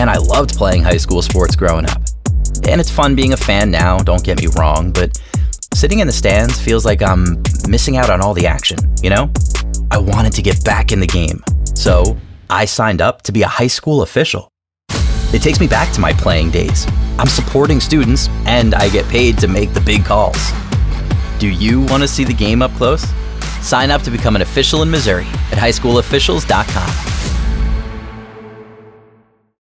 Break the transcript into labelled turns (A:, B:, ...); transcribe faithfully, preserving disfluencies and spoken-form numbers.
A: Man, I loved playing high school sports growing up. And it's fun being a fan now, don't get me wrong, but sitting in the stands feels like I'm missing out on all the action, you know? I wanted to get back in the game, so I signed up to be a high school official. It takes me back to my playing days. I'm supporting students, and I get paid to make the big calls. Do you want to see the game up close? Sign up to become an official in Missouri at high school officials dot com.